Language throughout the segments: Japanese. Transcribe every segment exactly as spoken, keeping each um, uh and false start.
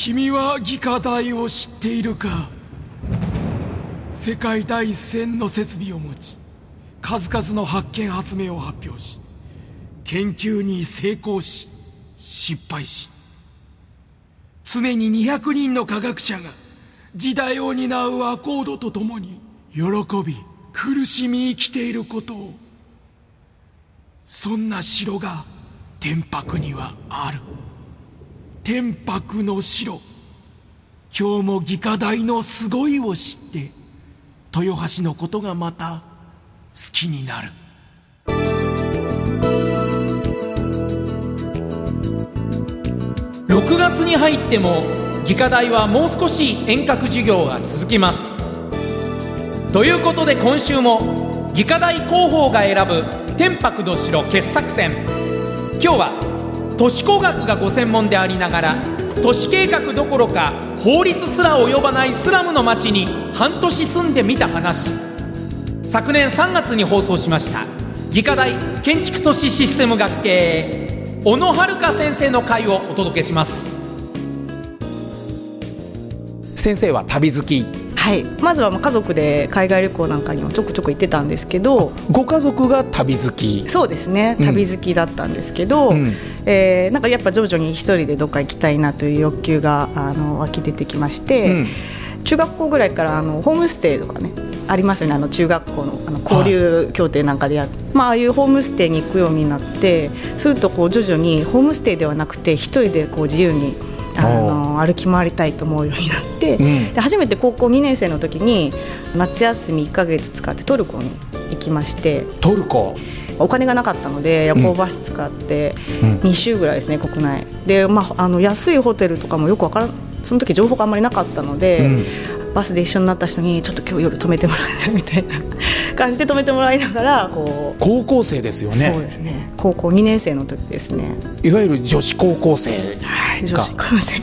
君は技科大を知っているか。世界第一線の設備を持ち、数々の発見発明を発表し、研究に成功し失敗し、常ににひゃくにんの科学者が時代を担うアコードとともに喜び苦しみ生きていることを。そんな城が天白にはある。天白の城。今日も技科大のすごいを知って豊橋のことがまた好きになる。 ろくがつに入っても技科大はもう少し遠隔授業が続きます。ということで今週も技科大広報が選ぶ天白の城傑作選。今日は都市工学がご専門でありながら都市計画どころか法律すら及ばないスラムの町に半年住んでみた話。昨年さんがつに放送しました技科大建築都市システム学系小野遥先生の回をお届けします。 先生は旅好き。 はい、まずは家族で海外旅行なんかにもちょくちょく行ってたんですけど。 ご家族が旅好き。 そうですね、旅好きだったんですけど、うんえー、なんかやっぱ徐々に一人でどっか行きたいなという欲求があの湧き出てきまして、うん、中学校ぐらいからあのホームステイとかねありますよね。あの中学校 の, あの交流協定なんかでやって、まあ、ああいうホームステイに行くようになって、するとこう徐々にホームステイではなくて一人でこう自由にあの歩き回りたいと思うようになって、うん、で初めて高校にねん生の時に夏休みいっかげつ使ってトルコに行きまして。 トルコお金がなかったので夜行バス使ってに週ぐらいですね、うん、国内で、まあ、あの安いホテルとかもよくわからん、その時情報があんまりなかったので、うん、バスで一緒になった人にちょっと今日夜泊めてもらえないみたいな感じで泊めてもらいながらこう。 高校生ですよね。 そうですね、高校にねん生の時ですね。 いわゆる女子高校生。 はい、女子高生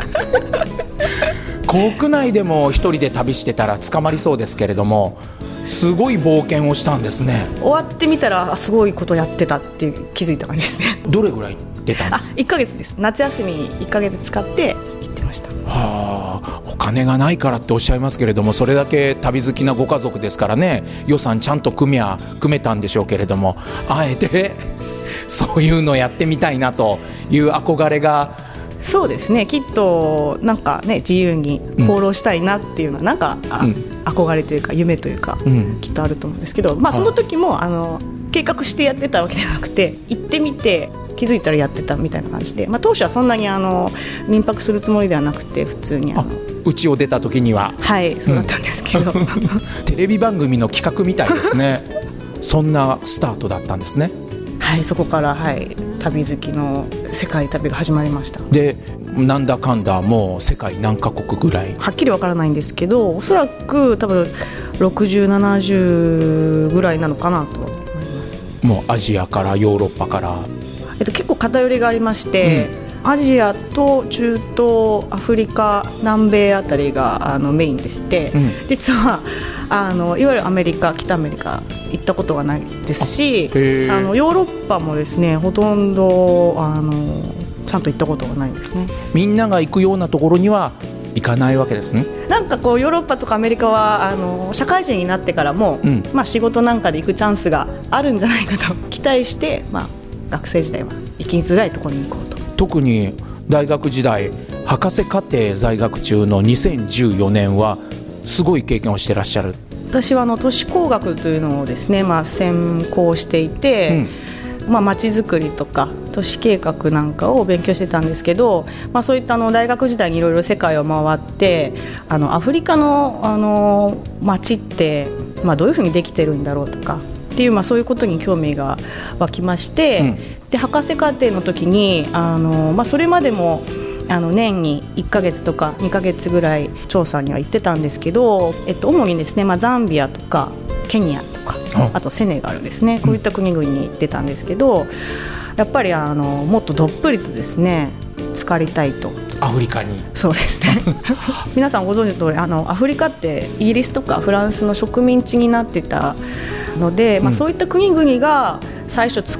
国内でも一人で旅してたら捕まりそうですけれども、すごい冒険をしたんですね。 終わってみたらすごいことやってたっていう気づいた感じですね。 どれぐらい出たんですか？ あ、いっかげつです。夏休みいっかげつ使って行ってました。 はあ、お金がないからっておっしゃいますけれども、それだけ旅好きなご家族ですからね、予算ちゃんと組みゃ組めたんでしょうけれども、あえてそういうのやってみたいなという憧れが。 そうですね、きっとなんかね自由に放浪したいなっていうのはなんか、うん、憧れというか夢というか、うん、きっとあると思うんですけど、まあ、その時もあの計画してやってたわけじゃなくて、行ってみて気づいたらやってたみたいな感じで、まあ、当初はそんなにあの民泊するつもりではなくて普通にあの家を出た時にははいそうだったんですけど、うん、 テレビ番組の企画みたいですねそんなスタートだったんですね。 はい、そこから、はい、旅好きの世界旅が始まりました。 でなんだかんだもう世界何カ国ぐらい？ はっきりわからないんですけど、おそらく多分ろくじゅう、ななじゅうぐらいなのかなと思います。 もうアジアからヨーロッパから、 えっと、結構偏りがありまして、うん、アジアと中東、アフリカ、南米あたりがあのメインでして、うん、実はあのいわゆるアメリカ、北アメリカ行ったことがないですし、あのヨーロッパもですねほとんどあのちゃんと行ったことがないんですね。 みんなが行くようなところには行かないわけですね。 なんかこうヨーロッパとかアメリカはあの社会人になってからも、うんまあ、仕事なんかで行くチャンスがあるんじゃないかと期待して、まあ、学生時代は行きづらいところに行こうと。 特に大学時代博士課程在学中のにせんじゅうよねんはすごい経験をしてらっしゃる。 私はあの都市工学というのをですね、まあ、専攻していて、うんまあ、街づくりとか都市計画なんかを勉強してたんですけど、まあ、そういったあの大学時代にいろいろ世界を回ってあのアフリカの、あの街って、まあ、どういうふうにできてるんだろうとかっていう、まあ、そういうことに興味が湧きまして、うん、で博士課程の時にあの、まあ、それまでもあの年にいっかげつとかにかげつぐらい調査には行ってたんですけど、えっと、主にですね、まあ、ザンビアとかケニアとかあとセネガルですね、こういった国々に行ってたんですけど、やっぱりあのもっとどっぷりとですね浸かりたいと。 アフリカに。 そうですね皆さんご存知の通りあのアフリカってイギリスとかフランスの植民地になってたので、まあ、そういった国々が最初作っ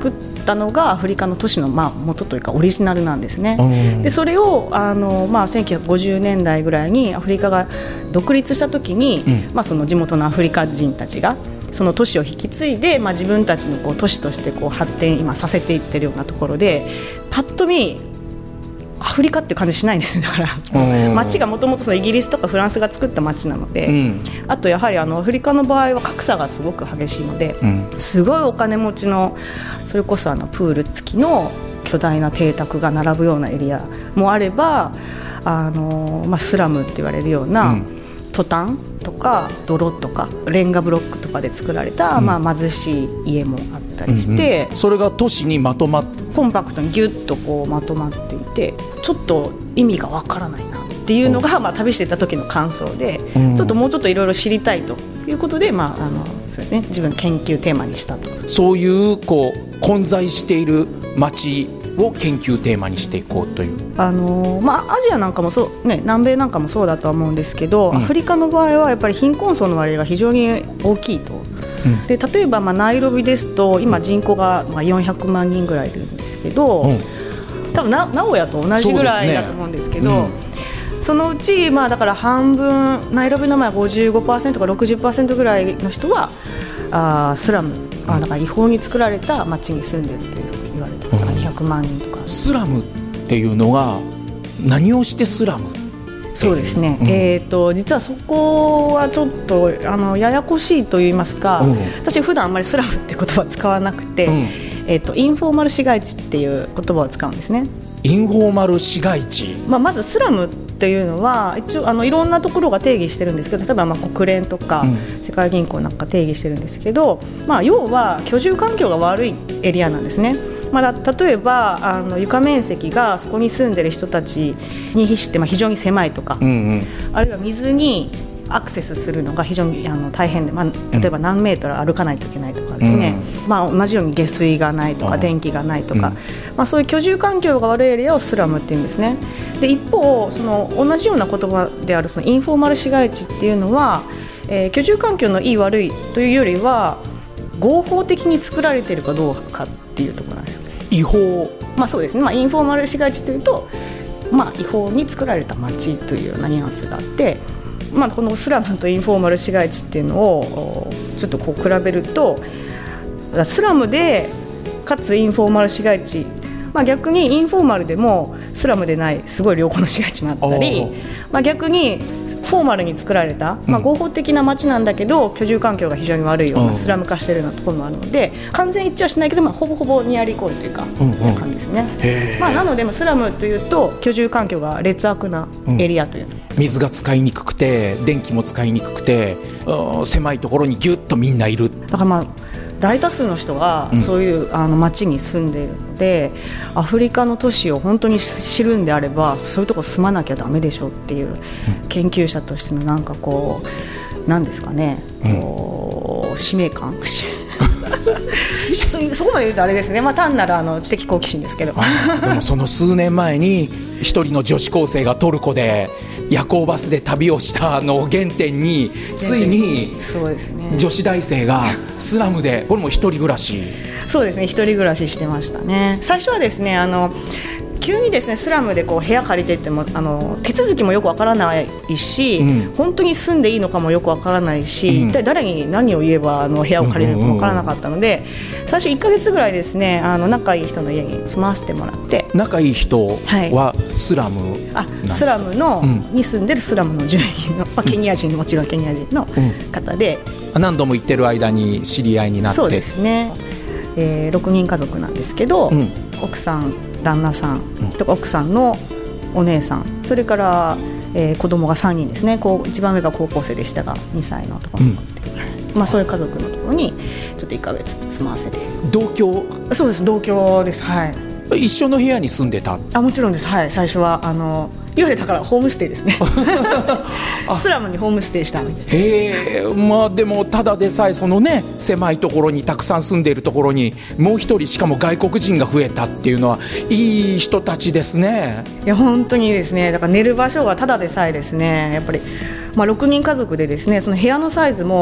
ったのがアフリカの都市のまあ元というかオリジナルなんですね。でそれをあの、まあ、せんきゅうひゃくごじゅうねんだいぐらいにアフリカが独立した時に、うんまあ、その地元のアフリカ人たちがその都市を引き継いで、まあ、自分たちのこう都市としてこう発展今させていってるようなところで、パッと見アフリカっていう感じしないんですよ。だから街がもともとイギリスとかフランスが作った街なので、うん、あとやはりあのアフリカの場合は格差がすごく激しいので、うん、すごいお金持ちのそれこそあのプール付きの巨大な邸宅が並ぶようなエリアもあれば、あの、まあ、スラムって言われるような、うん、トタンとか泥とかレンガブロックとかで作られた、うんまあ、貧しい家もあったりして、 うんうん、それが都市にまとまってコンパクトにギュッとこうまとまっていて、ちょっと意味がわからないなっていうのが、まあ、旅してた時の感想で、うん、ちょっともうちょっといろいろ知りたいということで、まああのそうですね、自分の研究テーマにしたと。 そういうこう混在している街を研究テーマにしていこうという、 あのーまあ、アジアなんかもそう、ね、南米なんかもそうだとは思うんですけど、うん、アフリカの場合はやっぱり貧困層の割合が非常に大きいと、うん、で例えばまあナイロビですと今人口がまあよんひゃくまんにんぐらいいるんですけど、うん、多分な名古屋と同じぐらいだと思うんですけど、そ, うん、そのうちまあだから半分ナイロビの前は ごじゅうごパーセント か ろくじゅっパーセント ぐらいの人はあスラム、あだから違法に作られた町に住んでいるという言われてます、うん、にひゃくまんにんとか。 スラムっていうのが何をしてスラム？ そうですね、うんえー、と実はそこはちょっとあのややこしいと言いますか、うん、私普段あんまりスラムって言葉を使わなくて、うんえー、とインフォーマル市街地っていう言葉を使うんですね。 インフォーマル市街地、 まあ、まずスラムっていうのは一応あのいろんなところが定義してるんですけど、例えばまあ国連とか世界銀行なんか定義してるんですけど、うんまあ、要は居住環境が悪いエリアなんですね。まあ、例えばあの床面積がそこに住んでる人たちに比してまあ非常に狭いとか、うんうん、あるいは水にアクセスするのが非常にあの大変で、まあ、例えば何メートル歩かないといけないとかですね、うんまあ、同じように下水がないとか電気がないとか、うんまあ、そういう居住環境が悪いエリアをスラムっていうんですね。で一方その同じような言葉であるそのインフォーマル市街地っていうのは、えー、居住環境のいい悪いというよりは合法的に作られているかどうかっていうところなんですよ。 違法、 まあそうですね、まあ、インフォーマル市街地というと、まあ、違法に作られた街というようなニュアンスがあって、まあ、このスラムとインフォーマル市街地っていうのをちょっとこう比べると、スラムでかつインフォーマル市街地、まあ、逆にインフォーマルでもスラムでないすごい良好な市街地もあったり、まあ、逆にフォーマルに作られた、まあ、合法的な街なんだけど、うん、居住環境が非常に悪いようなスラム化しているようなところもあるので、完全一致はしないけど、まあ、ほぼほぼニアリーイコールというか、うんうん、いう感じですね。まあ、なのでスラムというと居住環境が劣悪なエリアという、 うん、水が使いにくくて電気も使いにくくて狭いところにギュッとみんないる。 だからまあ大多数の人がそういう、うん、あの町に住んでいるので、アフリカの都市を本当に知るんであればそういうとこ住まなきゃダメでしょっていう、うん、研究者としてのなんかこうなんですかね、こう使命感そ, そこまで言うとあれですね、まあ、単なるあの知的好奇心ですけどでもその数年前に一人の女子高生がトルコで夜行バスで旅をしたのを原点についに女子大生がスラムでこれも一人暮らし。 そうですね、一人暮らししてましたね。最初はですね、あの急にですねスラムでこう部屋借りていってもあの手続きもよくわからないし、うん、本当に住んでいいのかもよくわからないし、うん、一体誰に何を言えばあの部屋を借りるのかわからなかったので、最初いっかげつぐらいですね、あの仲いい人の家に住まわせてもらって。 仲いい人はスラムなんですか？ あ、スラムの、うん、に住んでるスラムの住人の、まあ、ケニア人、もちろんケニア人の方で、 うん、何度も行ってる間に知り合いになって。 そうですね、えー、ろくにん家族なんですけど、うん、奥さん旦那さんとか奥さんのお姉さん、それから、えー、子供がさんにんですね。こう一番上が高校生でしたがにさいの男の子って、うんまあ、そういう家族のところにちょっといっかげつ住まわせて。 同居？ そうです、同居です。はい。 一緒の部屋に住んでた？ あ、もちろんです。はい、最初はあのいわゆるだからホームステイですねスラムにホームステイしたみたいな。 へー、まあでもただでさえそのね狭いところにたくさん住んでいるところにもう一人しかも外国人が増えたっていうのはいい人たちですね。 いや本当にですね、だから寝る場所がただでさえですね、やっぱり、まあ、ろくにん家族でですね、その部屋のサイズも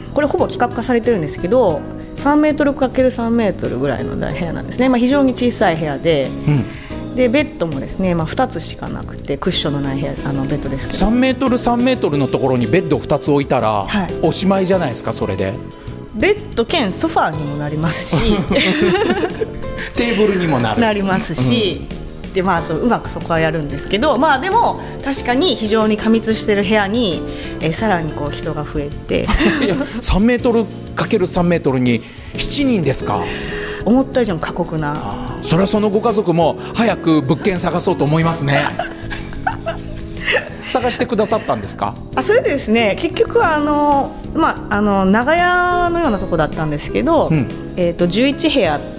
これほぼ規格化されてるんですけどさんメートルかけるさんメートルぐらいの部屋なんですね、まあ、非常に小さい部屋で、うん、でベッドもですね、まあ、ふたつしかなくてクッションのない部屋あのベッドですけどさんメートルさんメートルのところにベッドをふたつ置いたら、はい、おしまいじゃないですか。それでベッド兼ソファーにもなりますしテーブルにもなるなりますし、うん、でまあ、そううまくそこはやるんですけど、まあ、でも確かに非常に過密してる部屋に、えー、さらにこう人が増えていやさんメートルかけるさんメートルにしちにんですか。 思った以上に過酷な。 それはそのご家族も早く物件探そうと思いますね探してくださったんですか。 あそれでですね結局あの、まあ、あの長屋のようなとこだったんですけど、うん、えー、とじゅういちへやあって、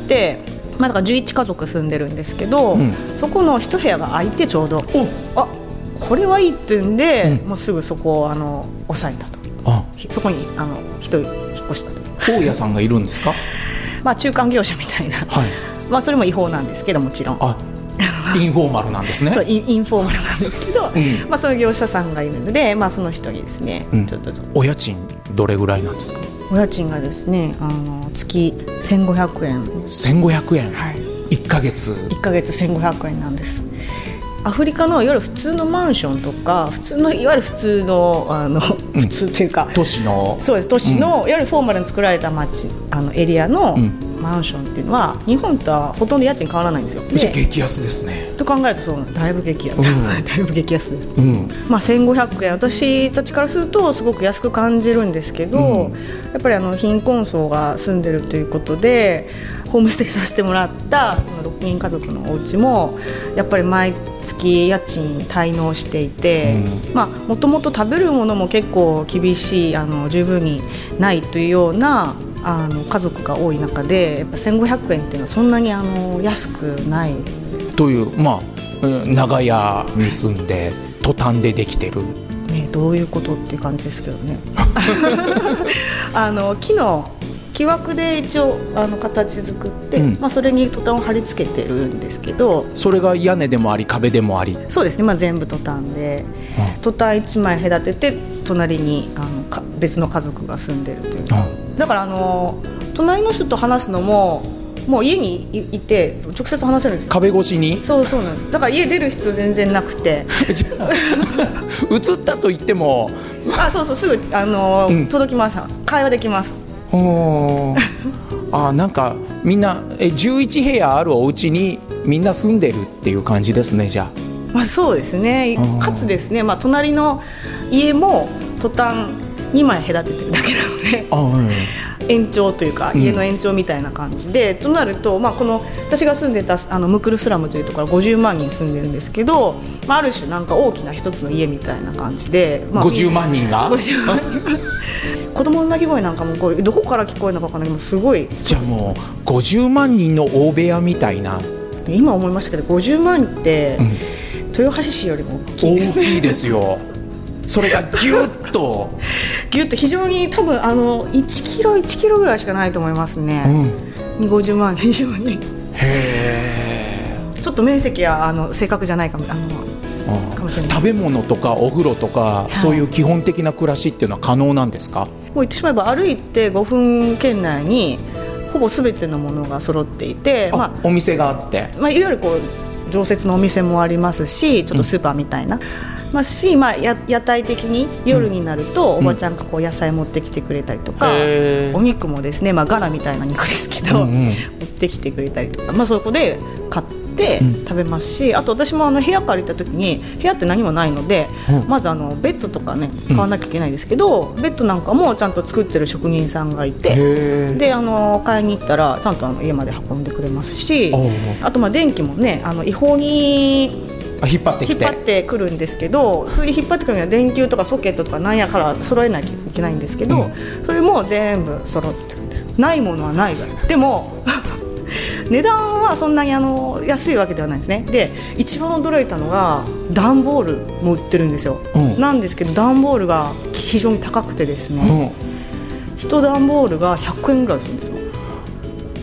まあ、だからじゅういちかぞく住んでるんですけど、うん、そこのいち部屋が空いてちょうどあこれはいいっていうんで、うん、もうすぐそこをあの抑えたと。あそこにあの一人引っ越したと。 大家さんがいるんですかまあ中間業者みたいな、はい、まあ、それも違法なんですけどもちろんあインフォーマルなんですね。 そう イ, インフォーマルなんですけど、うんまあ、そういう業者さんがいるので、まあ、その人にですね、うん、ちょっとちょっとお家賃どれぐらいなんですか。 お家賃がですねあの月せんごひゃくえん。 せんごひゃくえん、 はい、 いっかげついっかげつせんごひゃくえんなんです。アフリカのいわゆる普通のマンションとか普通のいわゆる普通の、あの、うん、普通というか都市のそうです都市の、うん、いわゆるフォーマルに作られた街あのエリアの、うんマンションっていうのは日本とはほとんど家賃変わらないんですよ。 じゃあ激安ですね。 と考えるとそうだいぶ激安、うん、だいぶ激安です、 うんまあ、せんごひゃくえん私たちからするとすごく安く感じるんですけど、うん、やっぱりあの貧困層が住んでるということでホームステイさせてもらったそのろくにん家族のお家もやっぱり毎月家賃滞納していて、うんまあ、もともと食べるものも結構厳しいあの十分にないというようなあの家族が多い中でやっぱせんごひゃくえんっていうのはそんなにあの安くないという、まあ、長屋に住んでトタンでできてる、 ね、どういうことっていう感じですけどねあの木の木枠で一応あの形作って、うんまあ、それにトタンを貼り付けてるんですけどそれが屋根でもあり壁でもありそうですね、まあ、全部トタンで、うん、トタンいちまい隔てて隣にあのか別の家族が住んでるという、うん、だからあの隣の人と話すのももう家にいて直接話せるんですよ。 壁越しにそうそうなんです。だから家出る必要全然なくてじゃあ映ったと言ってもあそうそうすぐあの、うん、届きます。会話できます。 おあなんかみんなえじゅういちへやあるお家にみんな住んでるっていう感じですね。じゃあ、 まあ、そうですね。かつですね、まあ、隣の家もトタンにまい隔ててるだけなのであ、うん、延長というか家の延長みたいな感じで、うん、となると、まあ、この私が住んでたあのムクルスラムというところはごじゅうまんにん住んでるんですけど、まあ、ある種なんか大きな一つの家みたいな感じで、まあ、 ごじゅうまんにんがごじゅうまんにん子供の鳴き声なんかもこうどこから聞こえるのか分からないけどすごいじゃあもうごじゅうまんにんの大部屋みたいな。 今思いましたけどごじゅうまんって、うん、豊橋市よりも大きいです。 大きいですよそれがギュッとギュッと非常に多分あのいちキロいちキロぐらいしかないと思いますね、うん、にごじゅうまん以上にへーちょっと面積はあの正確じゃないかもあのかもしれない。 食べ物とかお風呂とか、はい、そういう基本的な暮らしっていうのは可能なんですか。 もう言ってしまえば歩いてごふん圏内にほぼ全てのものが揃っていて、まあ、 お店があって、 まあ、いわゆるこう常設のお店もありますしちょっとスーパーみたいな、うんまあ、し、まあ、や屋台的に夜になると、うん、おばちゃんがこう野菜持ってきてくれたりとか、うん、お肉もですね、まあ、ガラみたいな肉ですけど、うんうん、持ってきてくれたりとか、まあ、そこで買って食べますし、うん、あと私もあの部屋借りた時に部屋って何もないので、うん、まずあのベッドとかね買わなきゃいけないですけど、うん、ベッドなんかもちゃんと作ってる職人さんがいてであの買いに行ったらちゃんとあの家まで運んでくれますし、あとまあ電気もねあの違法に引っ張ってきて引っ張ってくるんですけどそういう引っ張ってくるには電球とかソケットとかなんやから揃えなきゃいけないんですけど、うん、それも全部揃ってるんです。ないものはないぐらいでも値段はそんなにあの安いわけではないですね。で一番驚いたのが段ボールも売ってるんですよ、うん、なんですけど段ボールが非常に高くてですね、うん、一段ボールがひゃくえんぐらいするんですよ。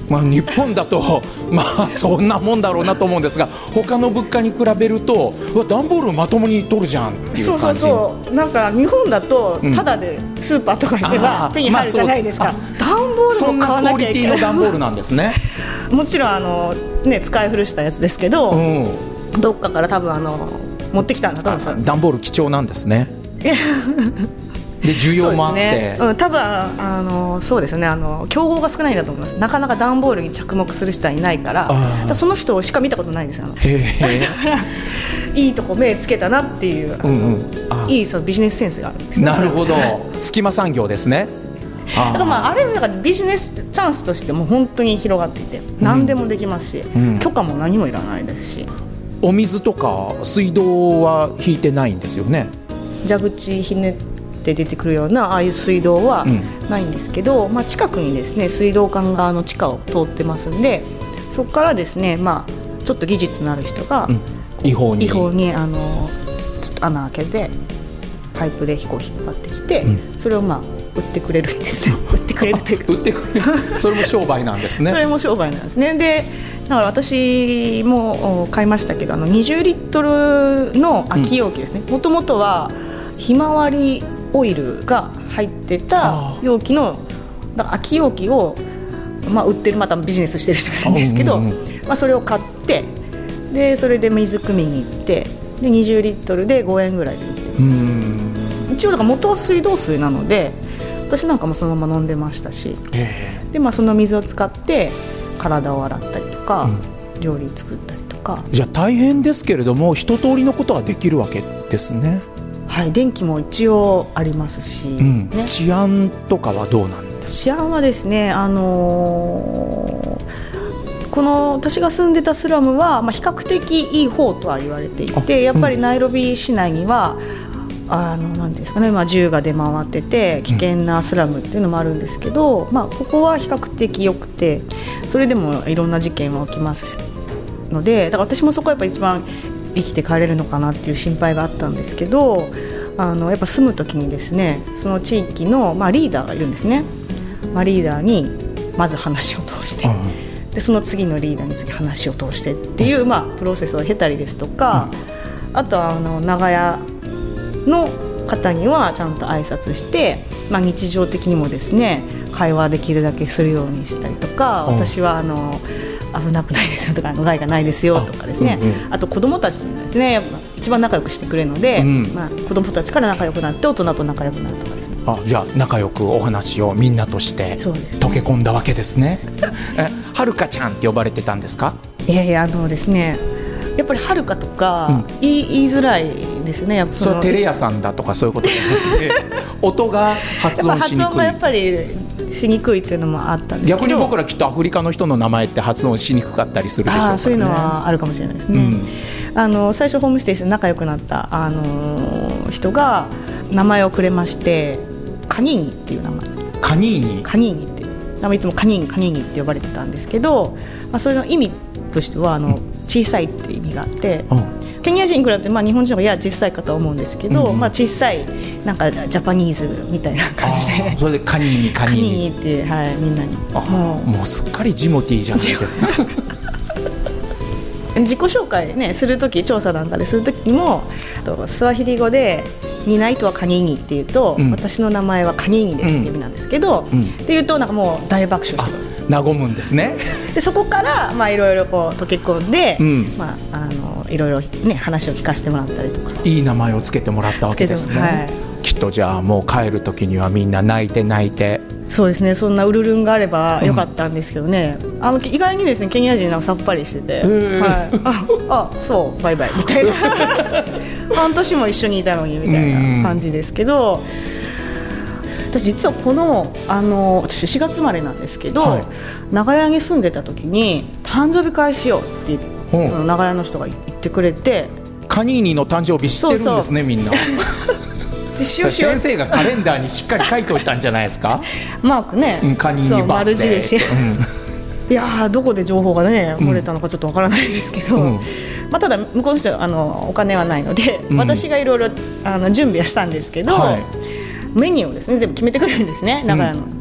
まあ、日本だとまあそんなもんだろうなと思うんですが、他の物価に比べるとうわ段ボールまともに取るじゃんっていう感じ。 そうそうそう、なんか日本だとただでスーパーとか行けば手に入るじゃないですか、まあ、段ボールも買わなきゃいけない。そんなクオリティの段ボールなんですねもちろんあの、ね、使い古したやつですけど、うん、どっかから多分あの持ってきたんだと思うんですよ。 段ボール貴重なんですねで需要もあって、 ね、うん、多分あのそうですよね、あの競合が少ないんだと思います。なかなか段ボールに着目する人はいないから、だからその人しか見たことないんですよ。へだからいいとこ目つけたなっていう、うんうん、いいそのビジネスセンスがあるんですね。 なるほど隙間産業ですね。 だからまああれなんかビジネスチャンスとしても本当に広がっていて、うん、何でもできますし、うん、許可も何もいらないですし。 お水とか水道は引いてないんですよね。 蛇口ひねって出てくるようなああいう水道はないんですけど、うん、まあ、近くにですね水道管があの地下を通ってますんで、そこからですね、まあ、ちょっと技術のある人が、うん、 違法に違法にあのちょっと穴開けてパイプで引っ張ってきて、うん、それをまあ売ってくれるんですね売ってくれるというか売ってくれるそれも商売なんですねそれも商売なんですね。でだから私も買いましたけど、あのにじゅうリットルの空き容器ですね。もともとはひまわりオイルが入ってた容器のだから空き容器を、まあ、売ってるまたビジネスしてる人がいるんですけど、うんうんうん、まあ、それを買ってでそれで水汲みに行ってでにじゅうリットルでごえんぐらいで売ってる。うん、一応だから元は水道水なので私なんかもそのまま飲んでましたし、で、まあ、その水を使って体を洗ったりとか、うん、料理作ったりとか。 じゃあ大変ですけれども一通りのことはできるわけですね。 はい、電気も一応ありますし、 うんね、治安とかはどうなんですか。 治安はですね、あのー、この私が住んでたスラムは、まあ、比較的いい方とは言われていて、やっぱりナイロビ市内には、うん、あのなんですかね、まあ、銃が出回ってて危険なスラムっていうのもあるんですけど、うん、まあ、ここは比較的良くて、それでもいろんな事件は起きますので、だから私もそこはやっぱ一番生きて帰れるのかなっていう心配があったんですけど、あのやっぱ住む時にですね、その地域の、まあ、リーダーがいるんですね。まあ、リーダーにまず話を通して、うん、でその次のリーダーに次話を通してっていう、うん、まあ、プロセスを経たりですとか、うん、あとはあの長屋の方にはちゃんと挨拶して、まあ、日常的にもですね会話できるだけするようにしたりとか、うん、私はあの危なくないですよとか害がないですよとかですね、 あ,、うんうん、あと子どもたちですね、一番仲良くしてくれるので、うん、まあ、子どもたちから仲良くなって大人と仲良くなるとかですね。 あ、じゃあ仲良くお話をみんなとして溶け込んだわけですね。え、はるかちゃんって呼ばれてたんですか。 いやいや、あのですね、やっぱりはるかとか、うん、言, い言いづらいですよね。やっぱ そ, それはテレ屋さんだとかそういうことじゃなくて音が発音しにくい、 発音がやっぱりしにくいっていうのもあったんですけど、 逆に僕らきっとアフリカの人の名前って発音しにくかったりするでしょうからね。 あ、そういうのはあるかもしれないですね、うん、あの最初ホームステイして仲良くなった、あのー、人が名前をくれまして、カニーニっていう名前。 カニーニカニーニっていう、いつもカニーニカニーニって呼ばれてたんですけど、まあ、それの意味としてはあの、うん、小さいっていう意味があって、うん、ケニア人に比べて、まあ、日本人の方がやや小さいかと思うんですけど、うん、まあ、小さいなんかジャパニーズみたいな感じで、 それでカニーニカニーニカニーニって、はい、みんなにもう、もうすっかりジモティーじゃないですか自己紹介、ね、するとき、調査なんかでするときにもスワヒリ語でニナイとはカニーニっていうと、うん、私の名前はカニーニですって意味なんですけど、うんうん、っていうとなんかもう大爆笑してくる、 和むんですね。 でそこからまあいろいろこう溶け込んで、うん、まあ、あのいろいろね話を聞かせてもらったりとか、 いい名前をつけてもらったわけですね、はい、きっとじゃあもう帰る時にはみんな泣いて泣いて。 そうですね、そんなウルルンがあればよかったんですけどね、うん、あの意外にですねケニア人なんかさっぱりしてて、はい、ああそうバイバイみたいな半年も一緒にいたのにみたいな感じですけど、私実はこの、あの私しがつ生まれなんですけど、はい、長屋に住んでた時に誕生日会しようって、うん、その長屋の人が言ってくれて、 カニーニの誕生日知ってるんですね。そうそうみんなで先生がカレンダーにしっかり書いておいたんじゃないですかマークね、 うん、カニーニバースデー、 そう、丸印、うん、いやどこで情報がね漏れたのかちょっとわからないですけど、うん、まあ、ただ向こうの人はあのお金はないので、うん、私がいろいろ準備はしたんですけど、はい、メニューをですね全部決めてくれるんですね、長屋の、うん、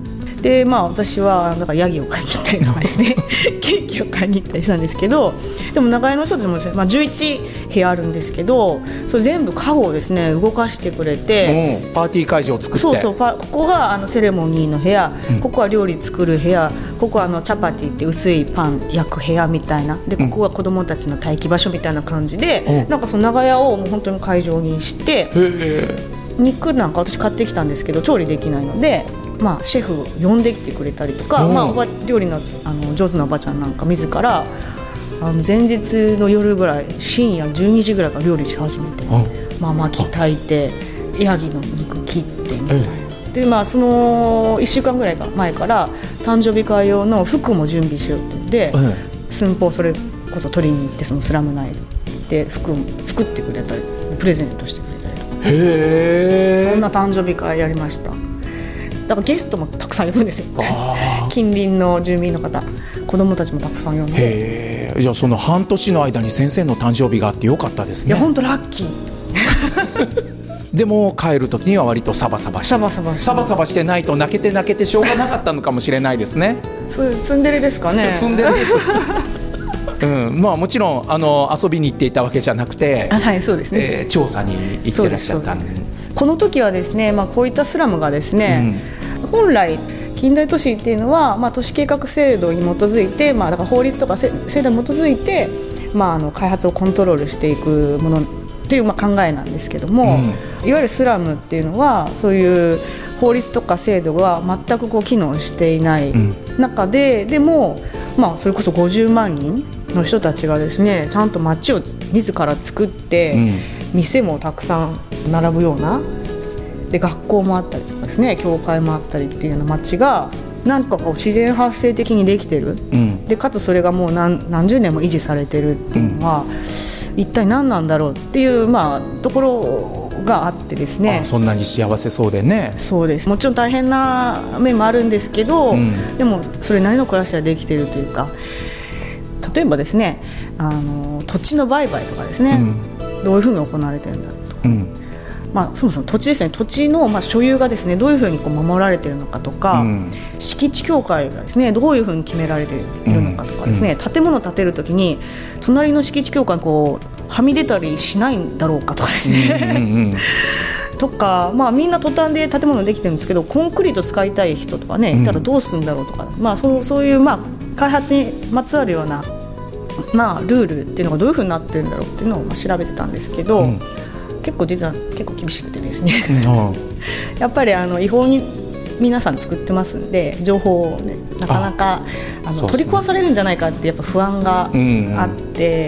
でまあ私はだからヤギを買いに行ったりとかですねケーキを買いに行ったりしたんですけど、でも長屋の人たちもですね、まあ、じゅういち部屋あるんですけど、それ全部家具をですね動かしてくれて、 パーティー会場を作って、 そうそう、ここがあのセレモニーの部屋、うん、ここは料理作る部屋、ここはあのチャパティって薄いパン焼く部屋みたいなで、ここは子供たちの待機場所みたいな感じで、うん、なんかその長屋をもう本当に会場にして、肉なんか私買ってきたんですけど調理できないので、まあ、シェフを呼んできてくれたりとか、まあ、おば料理 の, あの上手なおばちゃんなんか自らあの前日の夜ぐらい深夜じゅうにじぐらいから料理し始めて、まあ、巻き炊いてヤギの肉切ってみたいな、で、まあ、そのいっしゅうかんぐらい前から誕生日会用の服も準備しようって言って、寸法それこそ取りに行ってそのスラム内で服を作ってくれたりプレゼントしてくれたりとか、へー、そんな誕生日会やりました。だからゲストもたくさん呼ぶんですよ近隣の住民の方、子供たちもたくさん呼んで、 へー、じゃあその半年の間に先生の誕生日があってよかったですね。 いや本当ラッキーでも帰る時には割とサバサバしてサバサバしてサバサバしてないと泣けて泣けてしょうがなかったのかもしれないですねそういうツンデレですかねツンデレですうん、まあ、もちろんあの遊びに行っていたわけじゃなくて、 あ、はい、そうですね、 えー、調査に行ってらっしゃったんで、 この時はですね、まあ、こういったスラムがですね、うん、本来近代都市っていうのは、まあ、都市計画制度に基づいて、まあ、だから法律とか制度に基づいて、まあ、あの開発をコントロールしていくものっていうまあ考えなんですけども、うん、いわゆるスラムっていうのはそういう法律とか制度が全くこう機能していない中で、うん、でも、まあ、それこそごじゅうまんにんの人たちがですねちゃんと街を自ら作って、うん、店もたくさん並ぶようなで学校もあったりとかですね教会もあったりっていうような街がなんかこう自然発生的にできてる、うん、でかつそれがもう 何, 何十年も維持されてるっていうのは、うん、一体何なんだろうっていう、まあ、ところがあってですね。 あ、そんなに幸せそうでね。 そうです。もちろん大変な面もあるんですけど、うん、でもそれなりの暮らしはできてるというか、例えばですねあの土地の売買とかですね、うん、どういうふうに行われてるんだとか、うん、まあ、そもそも土地ですね、土地のまあ所有がですねどういうふうにこう守られているのかとか、うん、敷地境界がですねどういうふうに決められているのかとかですね、うん、建物を建てるときに隣の敷地境界にこうはみ出たりしないんだろうかとかですね、うんうんうん、とか、まあ、みんなトタンで建物できてるんですけどコンクリート使いたい人とかねいたらどうするんだろうとか、まあ、そう、そういう、まあ、開発にまつわるような、まあ、ルールっていうのがどういうふうになってるんだろうっていうのをまあ調べてたんですけど、うん、結構実は結構厳しくてですね、うん、やっぱりあの違法に皆さん作ってますんで情報を、ね、なかなかあの取り壊されるんじゃないかってやっぱ不安があって、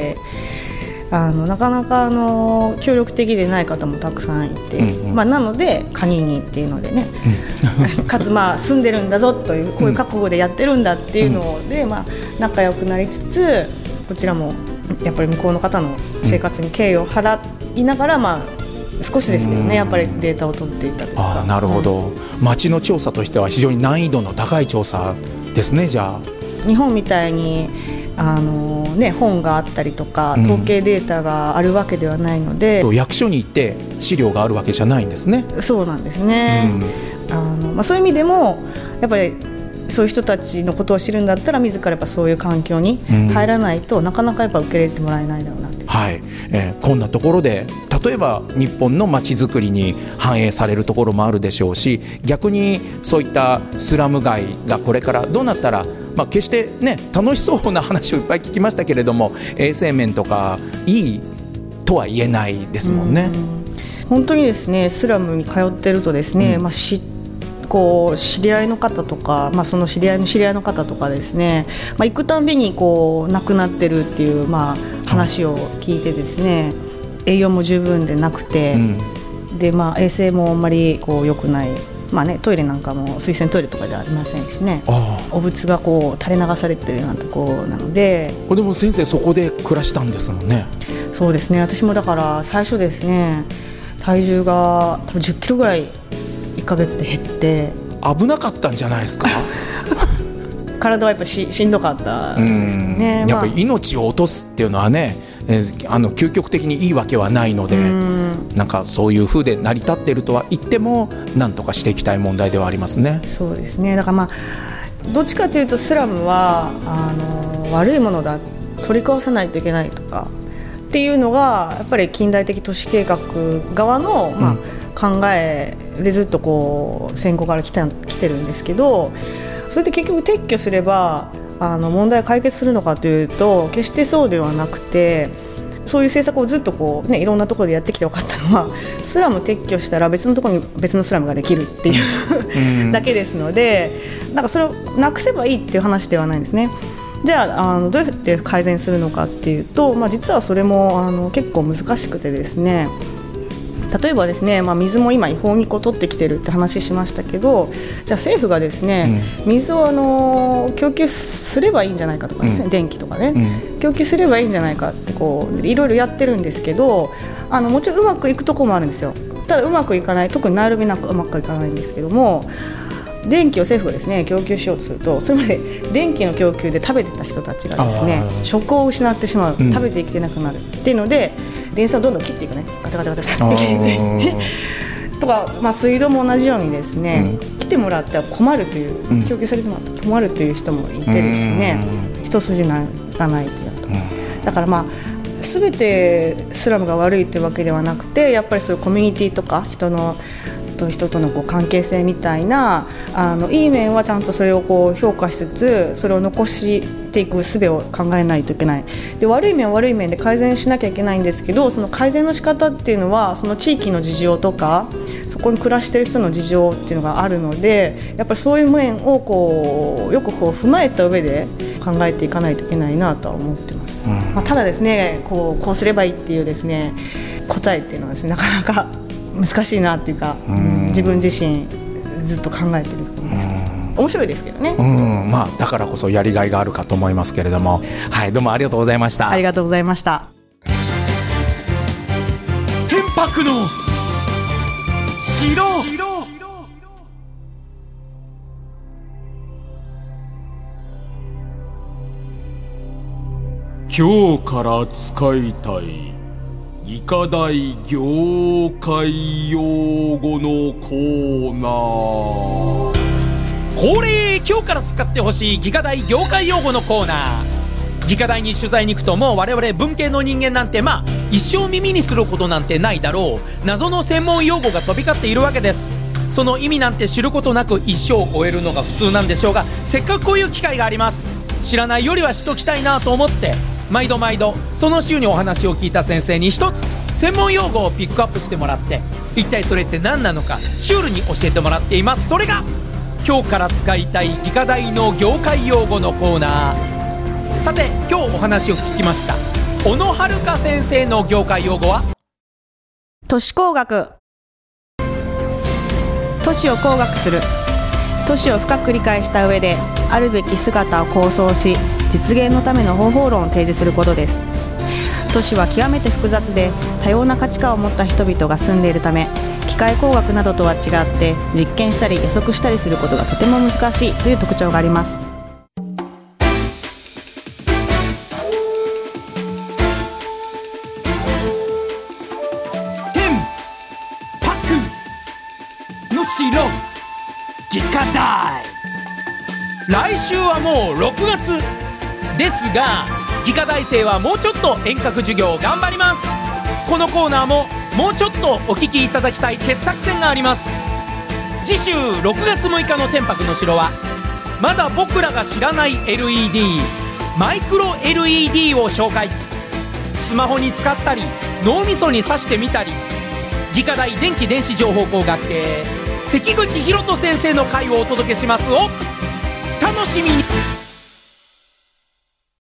うんうん、あのなかなかあの協力的でない方もたくさんいて、うんうん、まあ、なのでカニにっていうのでね、うん、かつまあ住んでるんだぞというこういう覚悟でやってるんだっていうので、まあ、仲良くなりつつこちらもやっぱり向こうの方の生活に敬意を払いながら、まあ少しですけどねやっぱりデータを取っていったというか。 あ、なるほど、うん、町の調査としては非常に難易度の高い調査ですね。じゃあ日本みたいにあの、ね、本があったりとか統計データがあるわけではないので、 うん、役所に行って資料があるわけじゃないんですね。 そうなんですね、うん、あのまあ、そういう意味でもやっぱりそういう人たちのことを知るんだったら自らやっぱそういう環境に入らないと、うん、なかなかやっぱ受け入れてもらえないだろうなって、 はい、えー、こんなところで例えば日本の街づくりに反映されるところもあるでしょうし、逆にそういったスラム街がこれからどうなったら、まあ、決して、ね、楽しそうな話をいっぱい聞きましたけれども衛生面とかいいとは言えないですもんね。 うん、本当にですねスラムに通ってるとですね、うん、まあ、知こう知り合いの方とか、まあ、その知り合いの知り合いの方とかですね、まあ、行くたんびにこう亡くなってるっていう、まあ、話を聞いてですね、栄養も十分でなくて、うん、でまあ、衛生もあんまりこう良くない、まあね、トイレなんかも水洗トイレとかではありませんしね、お物がこう垂れ流されてるようなところなので。 でも先生そこで暮らしたんですもんね。 そうですね、私もだから最初ですね体重が多分じゅっキロぐらいいっかげつで減って、 危なかったんじゃないですか体はやっぱ し, しんどかったですね。 やっぱり命を落とすっていうのはねえー、あの究極的にいいわけはないので、なんかそういう風で成り立っているとは言ってもなんとかしていきたい問題ではありますね。 そうですね。だからまあどっちかというとスラムはあの悪いものだ、取り壊さないといけないとかっていうのがやっぱり近代的都市計画側の、まあ、うん考えでずっとこう戦後から来た、来てるんですけど、それで結局撤去すればあの問題を解決するのかというと決してそうではなくて、そういう政策をずっとこう、ね、いろんなところでやってきて分かったのはスラム撤去したら別のところに別のスラムができるっていうだけですので、なんかそれをなくせばいいっていう話ではないんですね。じゃあ、あのどうやって改善するのかっていうと、まあ、実はそれもあの結構難しくてですね、例えばですね、まあ、水も今違法にこう取ってきてるって話しましたけど、じゃあ政府がですね、うん、水をあの供給すればいいんじゃないかとかですね、うん、電気とかね、うん、供給すればいいんじゃないかってこういろいろやってるんですけど、あのもちろんうまくいくところもあるんですよ。ただうまくいかない、特にナイロビなんかうまくいかないんですけども、電気を政府がですね供給しようとすると、それまで電気の供給で食べてた人たちがですね職を失ってしまう、うん、食べていけなくなるっていうので電線をどんどん切っていくね、ガチャガチャガチャガチャって切ってとか、まあ、水道も同じようにですね、うん、来てもらっては困るという、うん、供給されてもらって困るという人もいてですね、一筋縄がないというと、うん、だからまあ全てスラムが悪いというわけではなくて、やっぱりそういうコミュニティとか人のと人とのこう関係性みたいなあのいい面はちゃんとそれをこう評価しつつ、それを残していく術を考えないといけない。で悪い面は悪い面で改善しなきゃいけないんですけど、その改善の仕方っていうのはその地域の事情とかそこに暮らしている人の事情っていうのがあるので、やっぱりそういう面をこうよくこう踏まえた上で考えていかないといけないなとは思ってます、うんまあ、ただですねこう、こうすればいいっていうですね答えっていうのはですねなかなか難しいなっていうか、うん、自分自身ずっと考えてるところです、ね、面白いですけどね、 うんまあ、だからこそやりがいがあるかと思いますけれども、はい、どうもありがとうございました。 ありがとうございました。 天白の城。今日から使いたい技科大業界用語のコーナー。 恒例、今日から使ってほしい技科大業界用語のコーナー。技科大に取材に行くと、もう我々文系の人間なんてまあ一生耳にすることなんてないだろう謎の専門用語が飛び交っているわけです。その意味なんて知ることなく一生を終えるのが普通なんでしょうが、せっかくこういう機会があります。知らないよりは知っときたいなと思って毎度毎度その週にお話を聞いた先生に一つ専門用語をピックアップしてもらって、一体それって何なのかシュールに教えてもらっています。それが今日から使いたい技科大の業界用語のコーナー。さて今日お話を聞きました小野遥先生の業界用語は都市工学。都市を工学する、都市を深く理解した上であるべき姿を構想し実現のための方法論を提示することです。都市は極めて複雑で多様な価値観を持った人々が住んでいるため、機械工学などとは違って実験したり予測したりすることがとても難しいという特徴があります。 天白の城技科大。 来週はもうろくがつですが、技科大生はもうちょっと遠隔授業を頑張ります。このコーナーももうちょっとお聞きいただきたい傑作選があります。次週ろくがつむいかの天白の城は、まだ僕らが知らない エルイーディー マイクロ エルイーディー を紹介。スマホに使ったり脳みそに挿してみたり、技科大電気電子情報工学系関口博人先生の回をお届けしますを楽しみに。